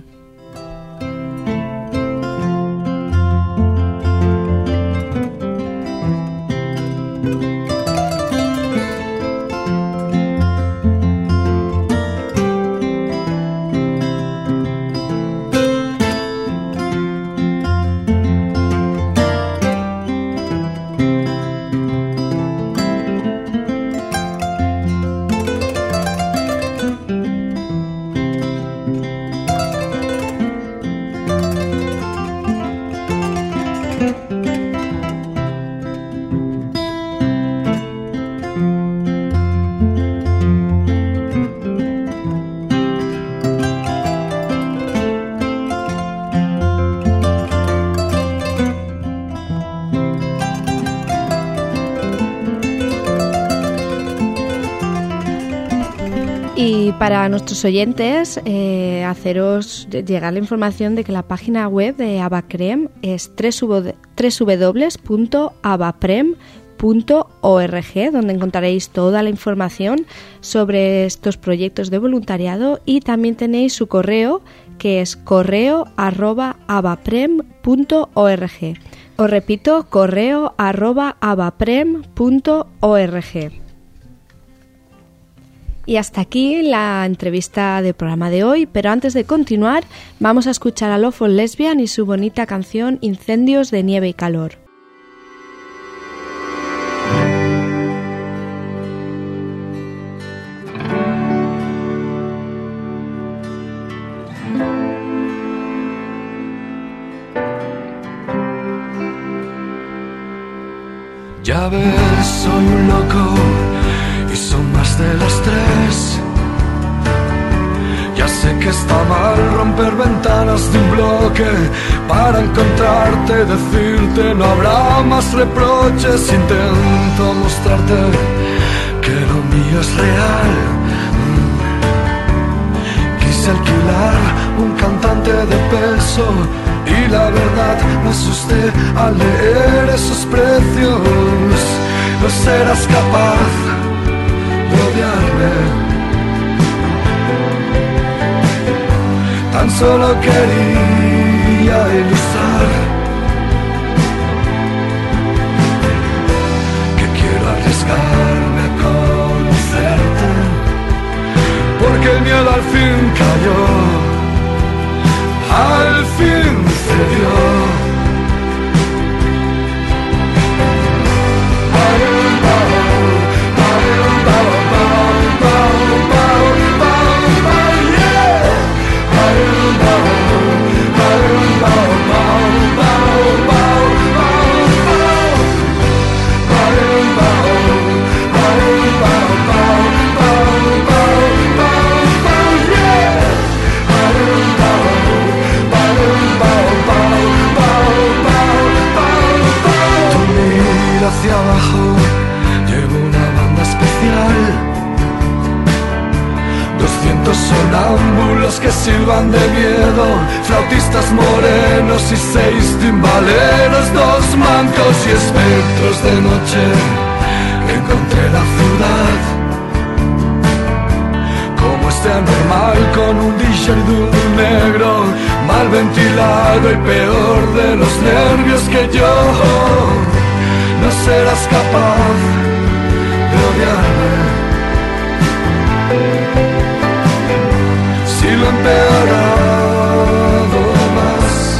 Y para nuestros oyentes, eh, haceros llegar la información de que la página web de ABAPREM es doble u doble u doble u punto abaprem punto org, donde encontraréis toda la información sobre estos proyectos de voluntariado y también tenéis su correo, que es correo arroba abaprem punto org. Os repito, correo arroba abaprem punto org. Y hasta aquí la entrevista del programa de hoy, pero antes de continuar vamos a escuchar a Lawful Lesbian y su bonita canción Incendios de nieve y calor. Ya ves, soy un loco y son más de las tres. Ya sé que está mal romper ventanas de un bloque para encontrarte, decirte no habrá más reproches. Intento mostrarte que lo mío es real. Quise alquilar un cantante de peso y la verdad me asusté al leer esos precios. No serás capaz de odiarme. Tan solo quería ilustrar que quiero arriesgarme a conocerte, porque el miedo al fin cayó, al fin cedió. Hacia abajo llevo una banda especial, doscientos sonámbulos que silban de miedo, flautistas morenos y seis timbaleros, dos mancos y espectros de noche que encontré la ciudad. Como este anormal con un didgeridoo negro, mal ventilado y peor de los nervios que yo. No serás capaz de odiarme si lo he empeorado más.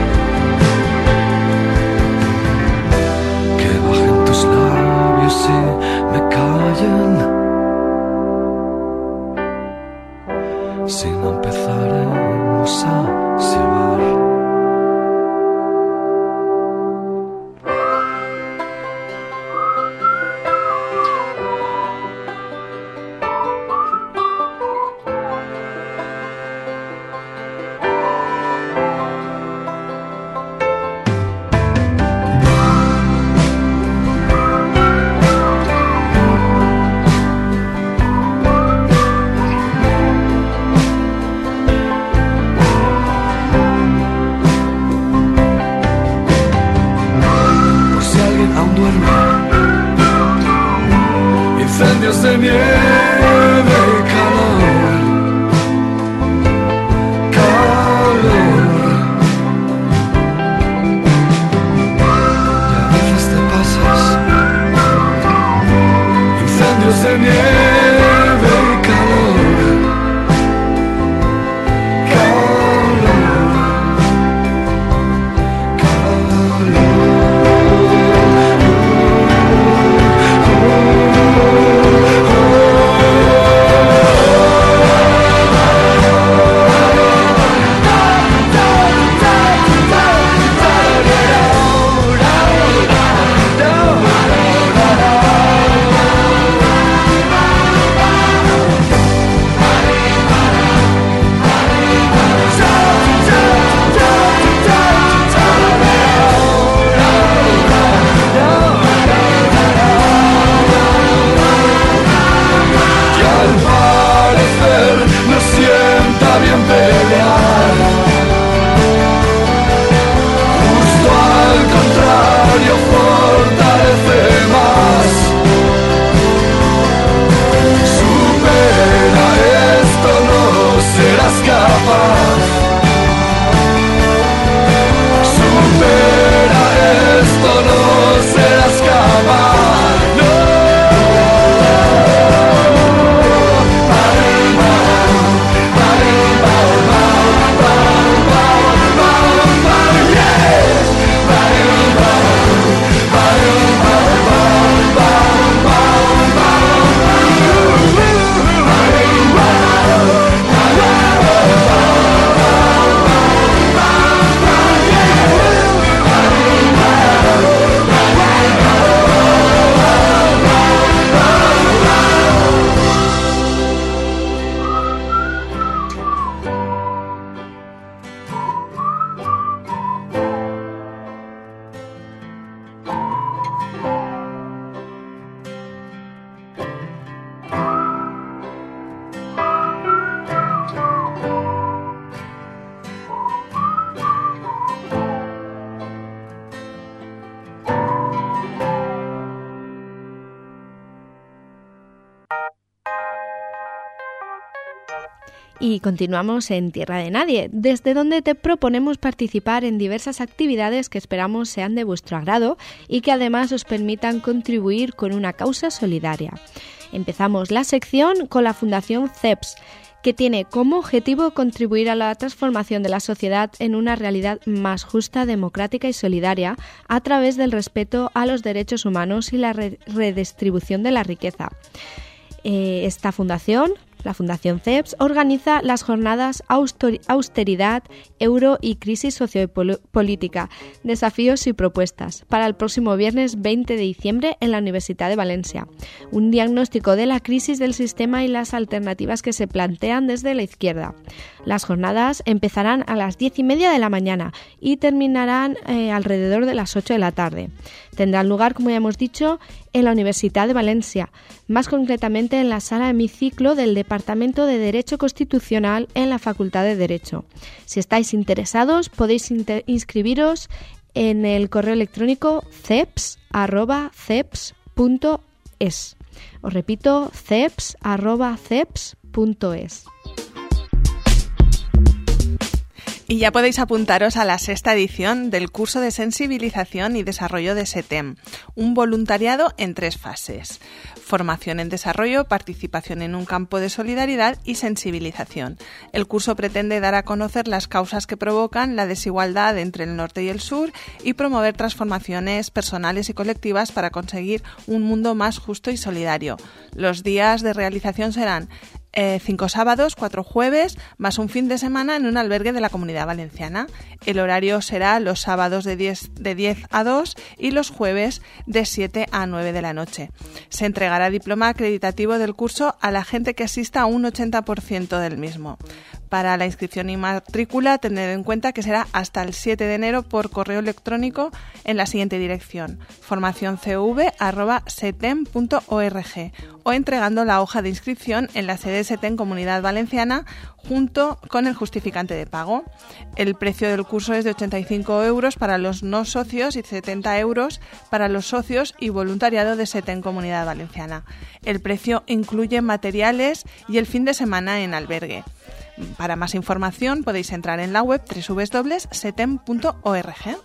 Que bajen tus labios y me callen, si no empezaremos a silbar. De nieve y calor, calor. Y a veces te pasas. Incendios de nieve y calor, calor, calor. Oh, Y continuamos en Tierra de Nadie, desde donde te proponemos participar en diversas actividades que esperamos sean de vuestro agrado y que además os permitan contribuir con una causa solidaria. Empezamos la sección con la Fundación C E P S, que tiene como objetivo contribuir a la transformación de la sociedad en una realidad más justa, democrática y solidaria a través del respeto a los derechos humanos y la re- redistribución de la riqueza. Eh, esta fundación, la Fundación C E P S, organiza las jornadas Austeridad, Euro y Crisis Sociopolítica, Desafíos y Propuestas, para el próximo viernes veinte de diciembre en la Universidad de Valencia. Un diagnóstico de la crisis del sistema y las alternativas que se plantean desde la izquierda. Las jornadas empezarán a las diez y media de la mañana y terminarán eh, alrededor de las ocho de la tarde. Tendrán lugar, como ya hemos dicho, en la Universidad de Valencia, más concretamente en la sala hemiciclo del Departamento de Derecho Constitucional en la Facultad de Derecho. Si estáis interesados, podéis inter- inscribiros en el correo electrónico ceps arroba ceps punto es. Os repito, ceps arroba ceps punto es. Y ya podéis apuntaros a la sexta edición del curso de sensibilización y desarrollo de SETEM, un voluntariado en tres fases: formación en desarrollo, participación en un campo de solidaridad y sensibilización. El curso pretende dar a conocer las causas que provocan la desigualdad entre el norte y el sur y promover transformaciones personales y colectivas para conseguir un mundo más justo y solidario. Los días de realización serán Eh, cinco sábados, cuatro jueves, más un fin de semana en un albergue de la Comunidad Valenciana. El horario será los sábados de diez, de diez a dos y los jueves de siete a nueve de la noche. Se entregará diploma acreditativo del curso a la gente que asista a un ochenta por ciento del mismo. Para la inscripción y matrícula, tened en cuenta que será hasta el siete de enero por correo electrónico en la siguiente dirección: formación c v arroba setem punto org, o entregando la hoja de inscripción en la sede de SETEM Comunidad Valenciana junto con el justificante de pago. El precio del curso es de ochenta y cinco euros para los no socios y setenta euros para los socios y voluntariado de SETEM Comunidad Valenciana. El precio incluye materiales y el fin de semana en albergue. Para más información podéis entrar en la web doble u doble u doble u punto setem punto org.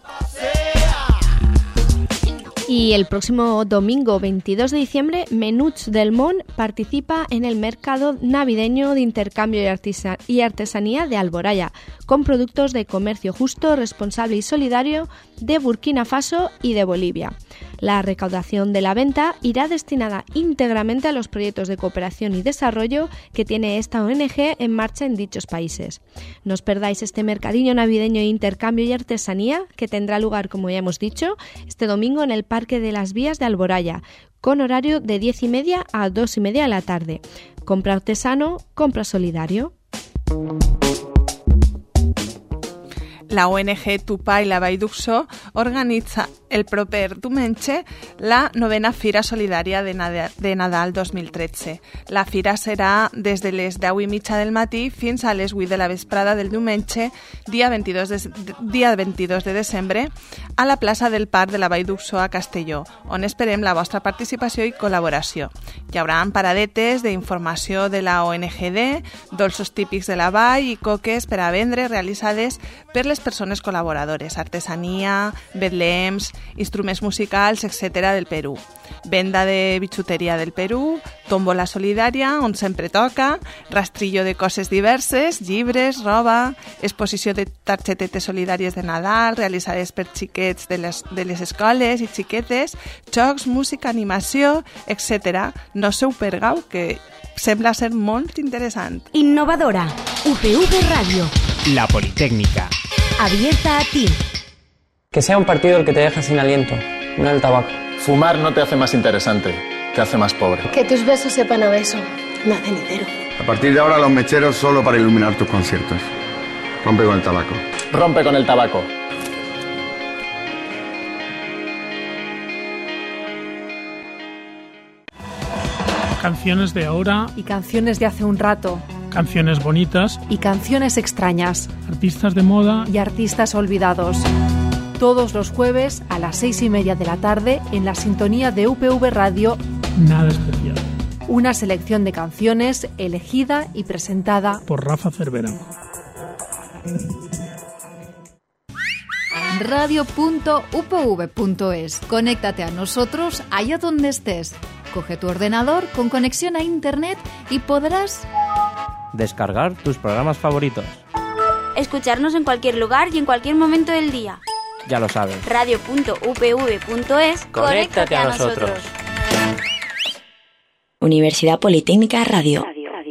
Y el próximo domingo veintidós de diciembre, Menuts del Món participa en el mercado navideño de intercambio y, artesa- y artesanía de Alboraya, con productos de comercio justo, responsable y solidario de Burkina Faso y de Bolivia. La recaudación de la venta irá destinada íntegramente a los proyectos de cooperación y desarrollo que tiene esta O N G en marcha en dichos países. No os perdáis este mercadillo navideño de intercambio y artesanía que tendrá lugar, como ya hemos dicho, este domingo en el Parque de las Vías de Alboraya, con horario de diez y media a dos y media de la tarde. Compra artesano, compra solidario. La O N G Tupà i la Vall d'Uxó organitza el proper diumenge la novena Fira Solidària de Nadal, de Nadal dos mil tretze. La fira serà des de les deu i mitja del matí fins a les vuit de la vesprada del diumenge, dia vint-i-dos de, dia vint-i-dos de desembre, a la plaça del Parc de la Vall d'Uxó a Castelló, on esperem la vostra participació i col·laboració. Hi haurà paradetes d'informació de la O N G D, dolços típics de la vall i coques per a vendre realitzades per les persones col·laboradores, artesania, betlems, instruments musicals, etcètera del Perú. Venda de bitxuteria del Perú, tómbola solidària, on sempre toca, rastrillo de coses diverses, llibres, roba, exposició de targetetes solidàries de Nadal, realitzades per xiquets de les, de les escoles i xiquetes, jocs, música, animació, etcètera. No us ho perdeu, que sembla ser molt interessant. Innovadora, U P V Radio. La Politécnica. Abierta a ti. Que sea un partido el que te deja sin aliento, no el tabaco. Fumar no te hace más interesante, te hace más pobre. Que tus besos sepan a beso, no a cenitero. A partir de ahora los mecheros solo para iluminar tus conciertos. Rompe con el tabaco. Rompe con el tabaco. Canciones de ahora y canciones de hace un rato. Canciones bonitas y canciones extrañas. Artistas de moda y artistas olvidados. Todos los jueves a las seis y media de la tarde en la sintonía de U P V Radio. Nada especial. Una selección de canciones elegida y presentada por Rafa Cervera. radio punto u p v punto es. Conéctate a nosotros allá donde estés. Coge tu ordenador con conexión a internet y podrás descargar tus programas favoritos. Escucharnos en cualquier lugar y en cualquier momento del día. Ya lo sabes. radio punto u p v punto es. Conéctate a nosotros. Universidad Politécnica Radio.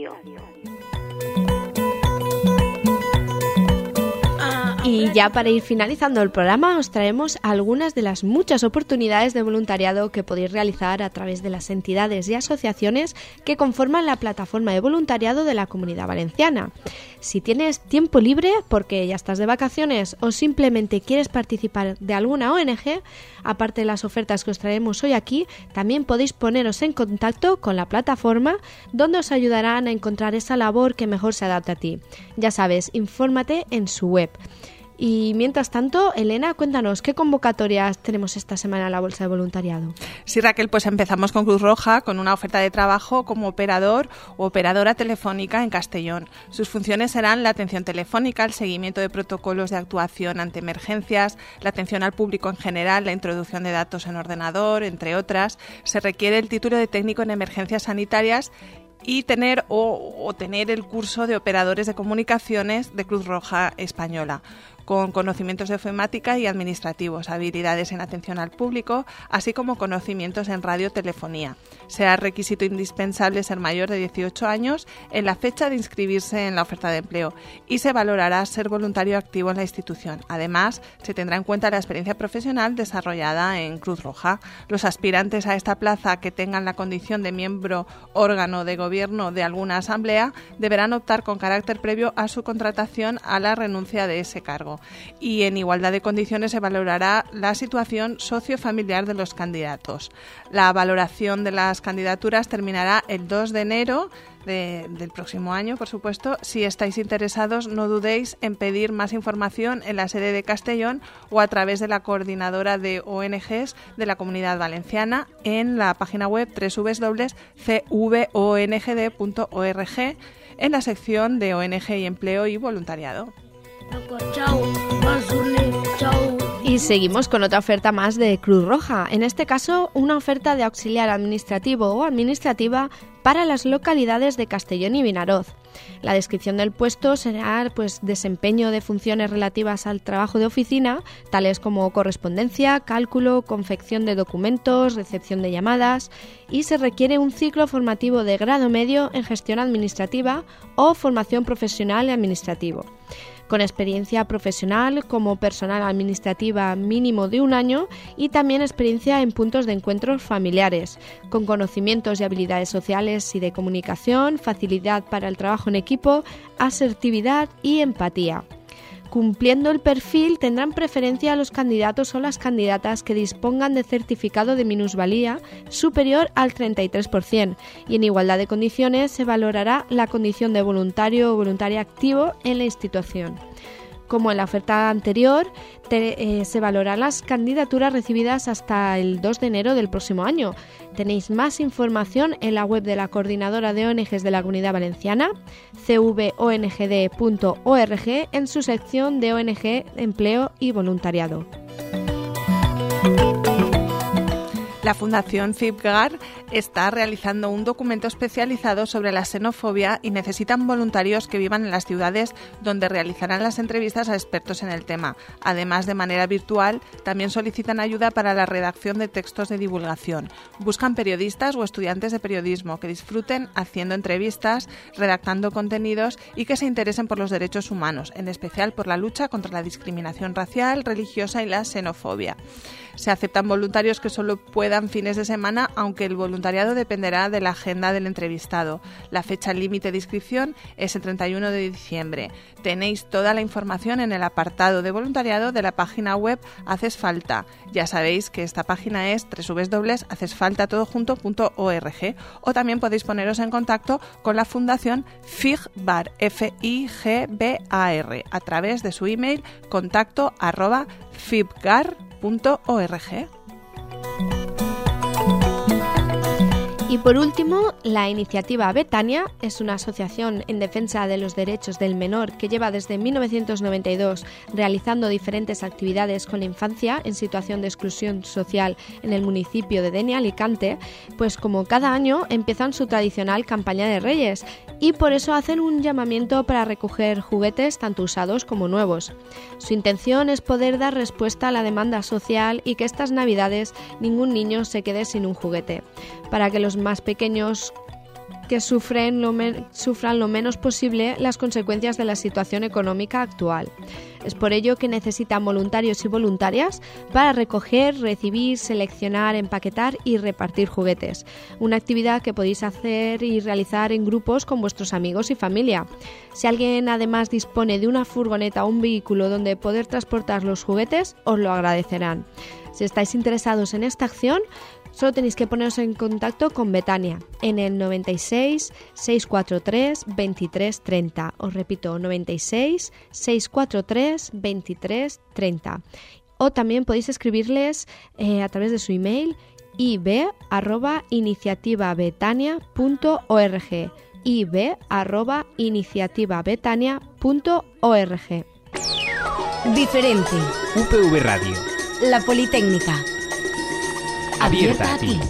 Y ya para ir finalizando el programa os traemos algunas de las muchas oportunidades de voluntariado que podéis realizar a través de las entidades y asociaciones que conforman la plataforma de voluntariado de la Comunidad Valenciana. Si tienes tiempo libre porque ya estás de vacaciones o simplemente quieres participar de alguna O N G, aparte de las ofertas que os traemos hoy aquí, también podéis poneros en contacto con la plataforma donde os ayudarán a encontrar esa labor que mejor se adapte a ti. Ya sabes, infórmate en su web. Y mientras tanto, Elena, cuéntanos, ¿qué convocatorias tenemos esta semana en la Bolsa de Voluntariado? Sí, Raquel, pues empezamos con Cruz Roja, con una oferta de trabajo como operador o operadora telefónica en Castellón. Sus funciones serán la atención telefónica, el seguimiento de protocolos de actuación ante emergencias, la atención al público en general, la introducción de datos en ordenador, entre otras. Se requiere el título de técnico en emergencias sanitarias y tener o, o tener el curso de operadores de comunicaciones de Cruz Roja Española, con conocimientos de ofimática y administrativos, habilidades en atención al público, así como conocimientos en radiotelefonía. Será requisito indispensable ser mayor de dieciocho años en la fecha de inscribirse en la oferta de empleo y se valorará ser voluntario activo en la institución. Además, se tendrá en cuenta la experiencia profesional desarrollada en Cruz Roja. Los aspirantes a esta plaza que tengan la condición de miembro órgano de gobierno de alguna asamblea deberán optar con carácter previo a su contratación a la renuncia de ese cargo. Y en igualdad de condiciones se valorará la situación sociofamiliar de los candidatos. La valoración de las candidaturas terminará el dos de enero de, del próximo año, por supuesto. Si estáis interesados, no dudéis en pedir más información en la sede de Castellón o a través de la coordinadora de O N Ges de la Comunidad Valenciana en la página web doble u doble u doble u punto c v o n g d punto org en la sección de O N G y Empleo y Voluntariado. Y seguimos con otra oferta más de Cruz Roja, en este caso una oferta de auxiliar administrativo o administrativa para las localidades de Castellón y Vinaroz. La descripción del puesto será pues desempeño de funciones relativas al trabajo de oficina, tales como correspondencia, cálculo, confección de documentos, recepción de llamadas, y se requiere un ciclo formativo de grado medio en gestión administrativa o formación profesional y administrativo, con experiencia profesional como personal administrativa mínimo de un año y también experiencia en puntos de encuentros familiares, con conocimientos y habilidades sociales y de comunicación, facilidad para el trabajo en equipo, asertividad y empatía. Cumpliendo el perfil, tendrán preferencia a los candidatos o las candidatas que dispongan de certificado de minusvalía superior al treinta y tres por ciento y en igualdad de condiciones se valorará la condición de voluntario o voluntaria activo en la institución. Como en la oferta anterior, te, eh, se valoran las candidaturas recibidas hasta el dos de enero del próximo año. Tenéis más información en la web de la Coordinadora de O N Ges de la Comunidad Valenciana, c v o n g d punto org, en su sección de O N G, Empleo y Voluntariado. La Fundación FIPGAR está realizando un documento especializado sobre la xenofobia y necesitan voluntarios que vivan en las ciudades donde realizarán las entrevistas a expertos en el tema. Además, de manera virtual, también solicitan ayuda para la redacción de textos de divulgación. Buscan periodistas o estudiantes de periodismo que disfruten haciendo entrevistas, redactando contenidos y que se interesen por los derechos humanos, en especial por la lucha contra la discriminación racial, religiosa y la xenofobia. Se aceptan voluntarios que solo puedan fines de semana, aunque el voluntariado dependerá de la agenda del entrevistado. La fecha límite de inscripción es el treinta y uno de diciembre. Tenéis toda la información en el apartado de voluntariado de la página web Haces Falta. Ya sabéis que esta página es doble u doble u doble u punto haces falta todo junto punto org, o también podéis poneros en contacto con la Fundación FIGBAR, F I G B A R, a través de su email contacto arroba fibgar punto org. Y por último, la iniciativa Betania es una asociación en defensa de los derechos del menor que lleva desde mil novecientos noventa y dos realizando diferentes actividades con la infancia en situación de exclusión social en el municipio de Denia, Alicante, pues como cada año empiezan su tradicional campaña de Reyes y por eso hacen un llamamiento para recoger juguetes tanto usados como nuevos. Su intención es poder dar respuesta a la demanda social y que estas Navidades ningún niño se quede sin un juguete, para que los más pequeños que sufren lo men- sufran lo menos posible las consecuencias de la situación económica actual. Es por ello que necesitan voluntarios y voluntarias para recoger, recibir, seleccionar, empaquetar y repartir juguetes. Una actividad que podéis hacer y realizar en grupos con vuestros amigos y familia. Si alguien además dispone de una furgoneta o un vehículo donde poder transportar los juguetes, os lo agradecerán. Si estáis interesados en esta acción, solo tenéis que poneros en contacto con Betania en el noventa y seis, seiscientos cuarenta y tres, veintitrés treinta. Os repito, noventa y seis, seiscientos cuarenta y tres, veintitrés treinta. O también podéis escribirles eh, a través de su email i b arroba iniciativabetania punto org i b arroba iniciativabetania punto org. Diferente. U P V Radio. La Politécnica. Abierta a ti.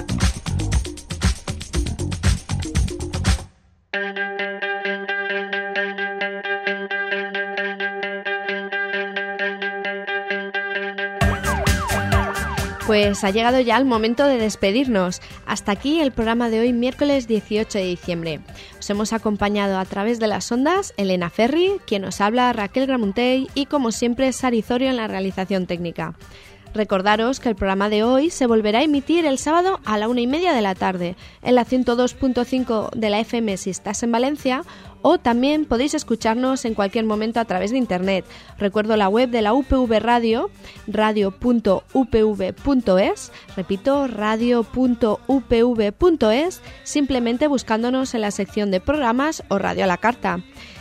Pues ha llegado ya el momento de despedirnos. Hasta aquí el programa de hoy, miércoles dieciocho de diciembre. Os hemos acompañado a través de las ondas Elena Ferri, quien os habla Raquel Gramuntey y como siempre Sari Zorio en la realización técnica. Recordaros que el programa de hoy se volverá a emitir el sábado a la una y media de la tarde en la ciento dos punto cinco de la F M si estás en Valencia, o también podéis escucharnos en cualquier momento a través de internet. Recuerdo la web de la U P V Radio, radio punto u p v punto es, repito, radio punto u p v punto es, simplemente buscándonos en la sección de programas o Radio a la Carta.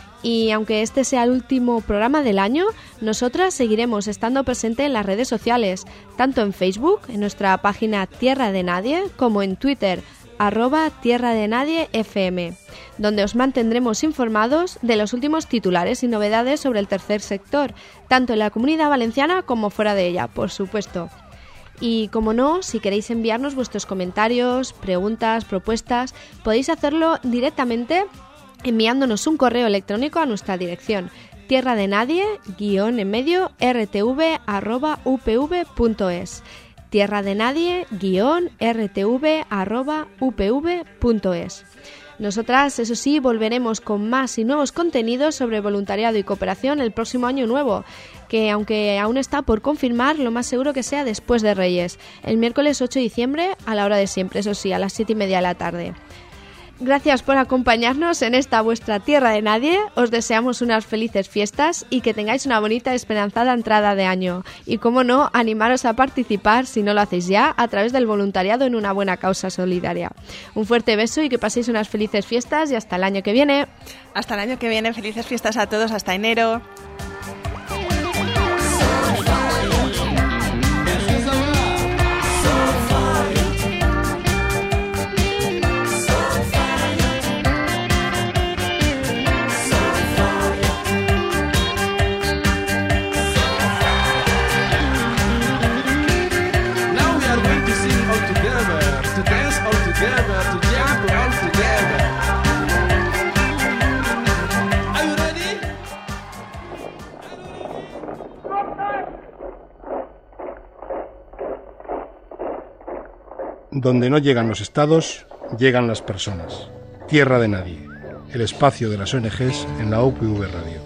Y aunque este sea el último programa del año, nosotras seguiremos estando presentes en las redes sociales, tanto en Facebook, en nuestra página Tierra de Nadie, como en Twitter, arroba Tierra de Nadie F M, donde os mantendremos informados de los últimos titulares y novedades sobre el tercer sector, tanto en la Comunidad Valenciana como fuera de ella, por supuesto. Y como no, si queréis enviarnos vuestros comentarios, preguntas, propuestas, podéis hacerlo directamente enviándonos un correo electrónico a nuestra dirección tierra de nadie guión en medio rtv arroba upv punto es tierra de nadie guión rtv arroba upv punto es. Nosotras, eso sí, volveremos con más y nuevos contenidos sobre voluntariado y cooperación el próximo año nuevo, que aunque aún está por confirmar, lo más seguro que sea después de Reyes, el miércoles ocho de diciembre a la hora de siempre, eso sí, a las siete y media de la tarde. Gracias por acompañarnos en esta vuestra Tierra de Nadie. Os deseamos unas felices fiestas y que tengáis una bonita y esperanzada entrada de año. Y como no, animaros a participar, si no lo hacéis ya, a través del voluntariado en una buena causa solidaria. Un fuerte beso y que paséis unas felices fiestas y hasta el año que viene. Hasta el año que viene, felices fiestas a todos, hasta enero. Donde no llegan los estados, llegan las personas. Tierra de Nadie, el espacio de las O N Ges en la U P V Radio.